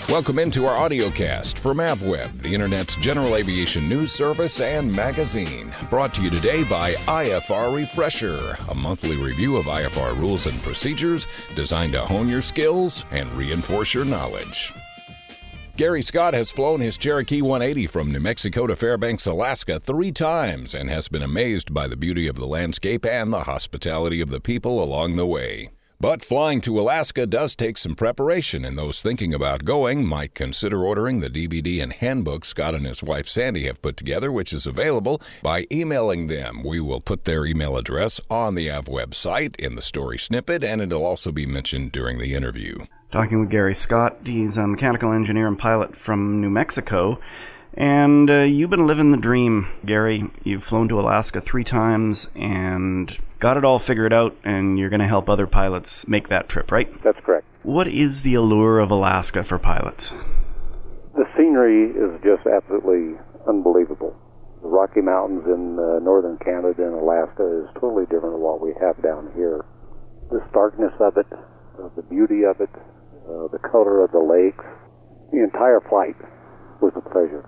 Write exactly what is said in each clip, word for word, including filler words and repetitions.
Welcome into our audiocast from AvWeb, the Internet's general aviation news service and magazine. Brought to you today by I F R Refresher, a monthly review of I F R rules and procedures designed to hone your skills and reinforce your knowledge. Gary Scott has flown his Cherokee one eighty from New Mexico to Fairbanks, Alaska three times and has been amazed by the beauty of the landscape and the hospitality of the people along the way. But flying to Alaska does take some preparation, and those thinking about going might consider ordering the D V D and handbook Scott and his wife Sandy have put together, which is available by emailing them. We will put their email address on the AvWeb site in the story snippet, and it'll also be mentioned during the interview. Talking with Gary Scott. He's a mechanical engineer and pilot from New Mexico. And uh, you've been living the dream, Gary. You've flown to Alaska three times and got it all figured out, and you're going to help other pilots make that trip, right? That's correct. What is the allure of Alaska for pilots? The scenery is just absolutely unbelievable. The Rocky Mountains in uh, northern Canada and Alaska is totally different than what we have down here. The starkness of it, uh, the beauty of it, uh, the color of the lakes, the entire flight was a pleasure.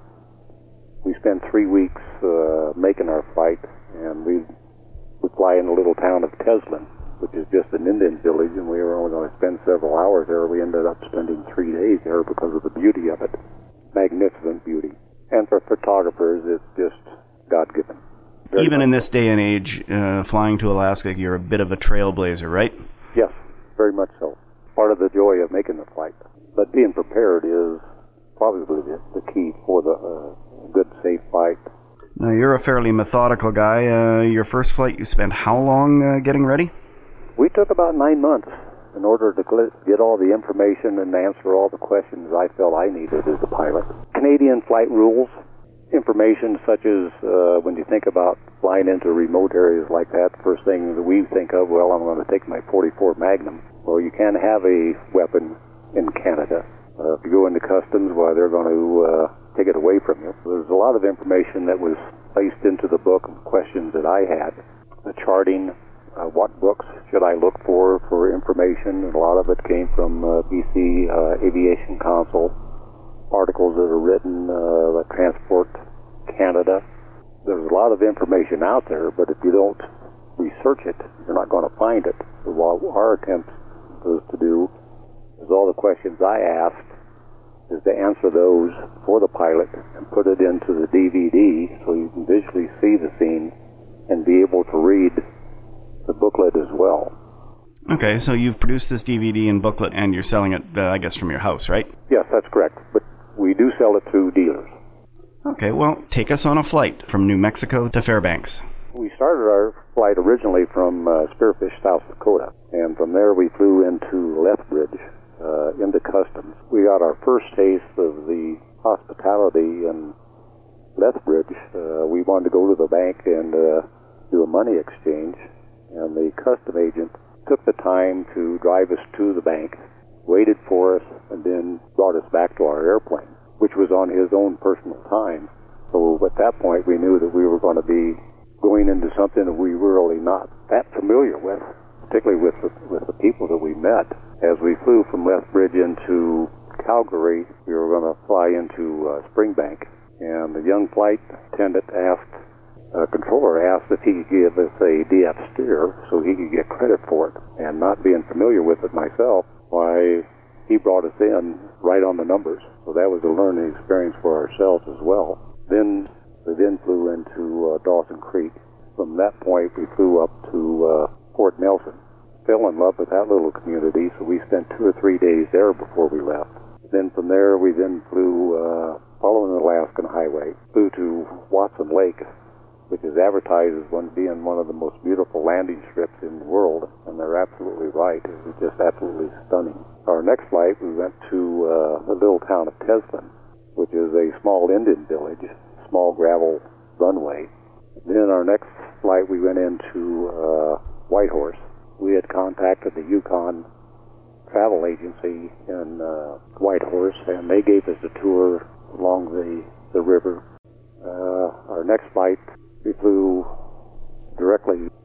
We spent three weeks uh, making our flight, and we would fly in the little town of Teslin, which is just an Indian village, and we were only going to spend several hours there. We ended up spending three days there because of the beauty of it. Magnificent beauty. And for photographers, it's just God-given. Very Even much. in this day and age, uh, flying to Alaska, you're a bit of a trailblazer, right? Yes, very much so. Part of the joy of making the flight. But being prepared is probably the, the key for the uh, good, safe flight. Now, you're a fairly methodical guy. Uh, your first flight, you spent how long uh, getting ready? We took about nine months in order to get all the information and answer all the questions I felt I needed as a pilot. Canadian flight rules, information such as uh, when you think about flying into remote areas like that, first thing that we think of, well, I'm going to take my forty-four Magnum. Well, you can't have a weapon in Canada. Uh, if you go into customs, well, they're going to uh, take it away from you. There's a lot of information that was placed into the book and questions that I had. The charting, uh, what books should I look for for information, and a lot of it came from uh, B C uh, Aviation Council, articles that are written, uh, like Transport Canada. There's a lot of information out there, but if you don't research it, you're not going to find it. So what our attempt was to do is all the questions I asked is to answer those for the pilot and put it into the D V D so you can visually see the scene and be able to read the booklet as well. Okay, so you've produced this D V D and booklet, and you're selling it, uh, I guess, from your house, right? Yes, that's correct. But we do sell it through dealers. Okay, well, take us on a flight from New Mexico to Fairbanks. We started our flight originally from uh, Spearfish, South Dakota, and from there we flew into Lethbridge, uh, into customs. We got our first taste of the hospitality in Lethbridge. Uh, we wanted to go to the bank and uh, do a money exchange, and the custom agent took the time to drive us to the bank, waited for us, and then brought us back to our airplane, which was on his own personal time. So at that point we knew that we were going to be going into something that we were really not that familiar with, particularly with the, with the people that we met. As we flew from Lethbridge into Calgary, we were going to fly into uh, Springbank, and the young flight attendant asked, uh, controller asked if he could give us a D F steer so he could get credit for it. And not being familiar with it myself, why, he brought us in right on the numbers. So that was a learning experience for ourselves as well. Then we then flew into uh, Dawson Creek. From that point, we flew up to uh, Fort Nelson. Fell in love with that little community, so we spent two or three days there before we left. Then from there, we then flew, uh, following the Alaskan Highway, flew to Watson Lake, which is advertised as one being one of the most beautiful landing strips in the world, and they're absolutely right. It was just absolutely stunning. Our next flight, we went to uh, the little town of Teslin, which is a small Indian village, small gravel runway. Then our next flight, we went into uh, Whitehorse. We had contacted the Yukon travel agency in uh, Whitehorse, and they gave us a tour along the, the river. Uh, our next flight, we flew directly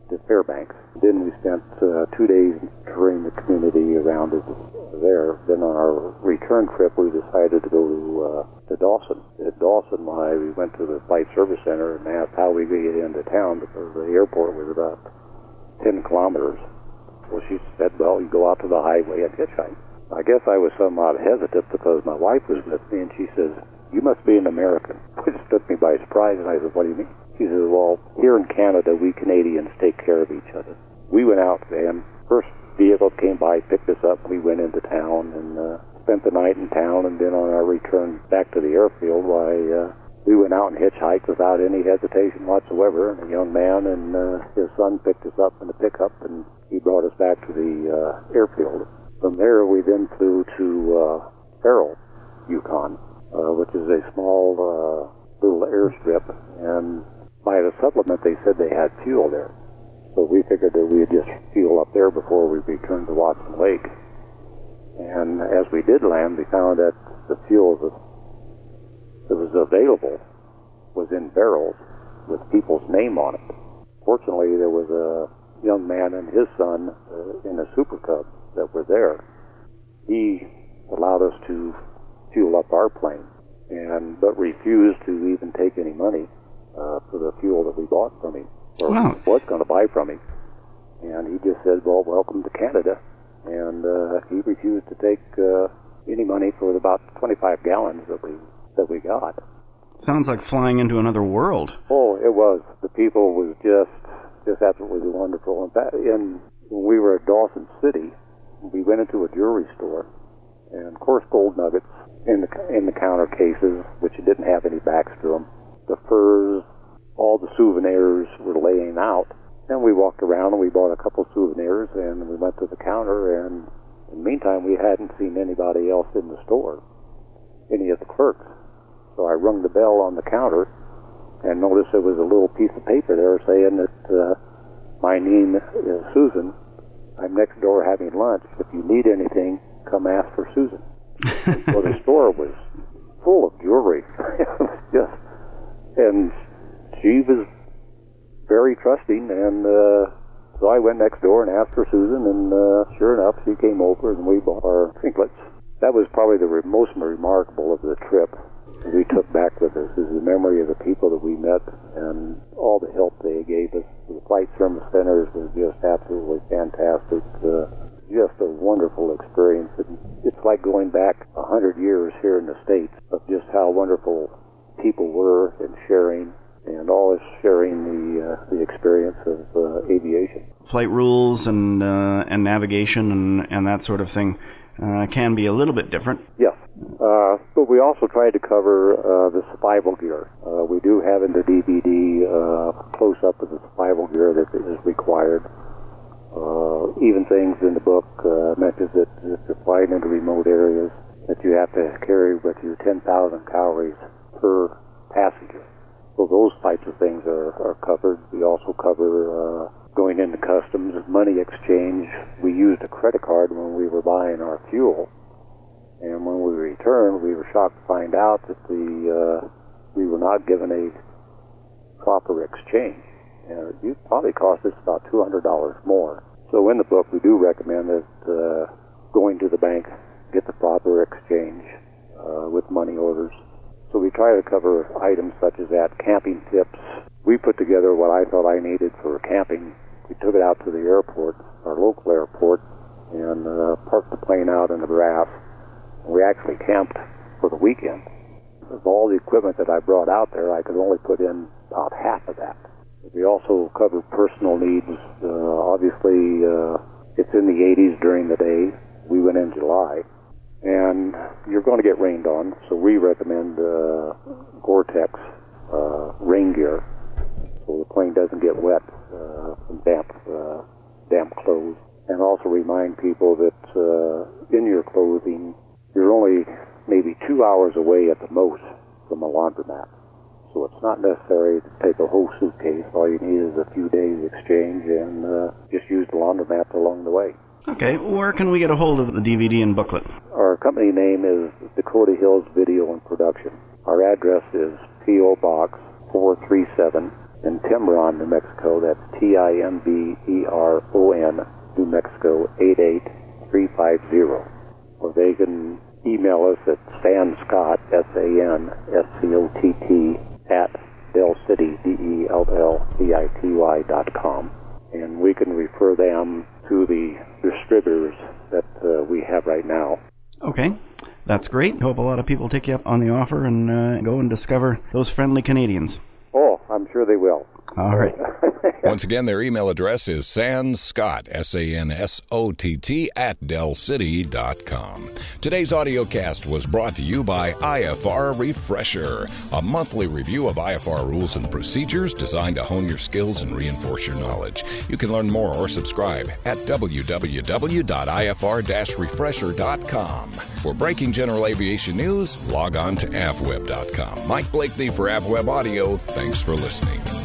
to Fairbanks. Then we spent uh, two days touring the community around it there. Then on our return trip, we decided to go to, uh, to Dawson. At Dawson, I, we went to the Flight Service Center and asked how we could get into town because the airport was about ten kilometers. Well, she said, well, you go out to the highway and hitchhike. I guess I was somewhat hesitant because my wife was with me, and she says, you must be an American, which took me by surprise, and I said, what do you mean? She says, well, here in Canada, we Canadians take care of each other. We went out, and first vehicle came by, picked us up, we went into town, and uh, spent the night in town, and then on our return back to the airfield, I, uh, we went out and hitchhiked without any hesitation whatsoever, and a young man and uh, his son picked us up in the pickup, and he brought us back to the uh, airfield. From there, we then flew to uh, Farrell, Yukon, uh, which is a small uh, little airstrip, and by the supplement, they said they had fuel there. So we figured that we'd just fuel up there before we returned to Watson Lake. And as we did land, we found that the fuel that was available was in barrels with people's name on it. Fortunately, there was a young man and his son uh, in a Super Cub that were there. He allowed us to fuel up our plane, and but refused to even take any money uh, for the fuel that we bought from him, or wow. was going to buy from him. And he just said, well, welcome to Canada. And uh, he refused to take uh, any money for about twenty-five gallons that we that we got. Sounds like flying into another world. Oh, it was. The people was just just absolutely wonderful. In fact, in, when we were at Dawson City, we went into a jewelry store, and of course gold nuggets in the in the counter cases, which didn't have any backs to them. The furs, all the souvenirs were laying out. And we walked around and we bought a couple souvenirs, and we went to the counter, and in the meantime we hadn't seen anybody else in the store, any of the clerks. So I rung the bell on the counter and noticed there was a little piece of paper there saying that uh, my name is Susan. I'm next door having lunch. If you need anything, come ask for Susan. So the store was full of jewelry. It was just, and she was very trusting, and uh, so I went next door and asked for Susan, and uh, sure enough, she came over and we bought our trinkets. That was probably the re- most remarkable of the trip we took back with us, is the memory of the people that we met and all the help they gave us. The Flight Service Centers was just absolutely fantastic. Uh, just a wonderful experience. And it's like going back a hundred years here in the States of just how wonderful people were and sharing, and all is sharing the uh, the experience of uh, aviation. Flight rules and uh, and navigation and, and that sort of thing uh, can be a little bit different. Yes, uh, but we also tried to cover uh, the survival gear. Uh, we do have in the D V D uh, close-up of the survival gear that is required. Uh, even things in the book uh, mentions that if you're flying into remote areas, that you have to carry with you ten thousand calories per passenger. So those types of things are, are covered. We also cover uh, going into customs, money exchange. We used a credit card when we were buying our fuel, and when we returned, we were shocked to find out that the uh, we were not given a proper exchange. And it probably cost us about two hundred dollars more. So in the book, we do recommend that uh, going to the bank, get the proper exchange uh, with money orders. So we try to cover items such as that, camping tips. We put together what I thought I needed for camping. We took it out to the airport, our local airport, and uh, parked the plane out in the grass. And we actually camped for the weekend. Of all the equipment that I brought out there, I could only put in about half of that. We also cover personal needs. Uh, obviously, uh, it's in the eighties during the day. We went in July. And you're going to get rained on, so we recommend uh, Gore-Tex uh, rain gear, so the plane doesn't get wet uh, from damp, uh, damp clothes. And also remind people that uh, in your clothing, you're only maybe two hours away at the most from a laundromat. So it's not necessary to take a whole suitcase. All you need is a few days exchange, and uh, just use the laundromat along the way. Okay, where can we get a hold of the D V D and booklet? Our company name is Dakota Hills Video and Production. Our address is P O. Box four three seven, in Timbron, New Mexico. That's T I M B E R O N, New Mexico, eight eight three five zero. Or they can email us at sanscott, S A N S C O T T, at Dell City, D E L L C I T Y dot com. And we can refer them to the distributors that uh, we have right now. Okay, that's great. Hope a lot of people take you up on the offer and uh, go and discover those friendly Canadians. Oh, I'm sure they will. All right. Once again, their email address is sanscott, S A N S O T T, at dell city dot com. Today's audio cast was brought to you by I F R Refresher, a monthly review of I F R rules and procedures designed to hone your skills and reinforce your knowledge. You can learn more or subscribe at w w w dot I F R refresher dot com. For breaking general aviation news, log on to avweb dot com. Mike Blakeney for AvWeb Audio. Thanks for listening.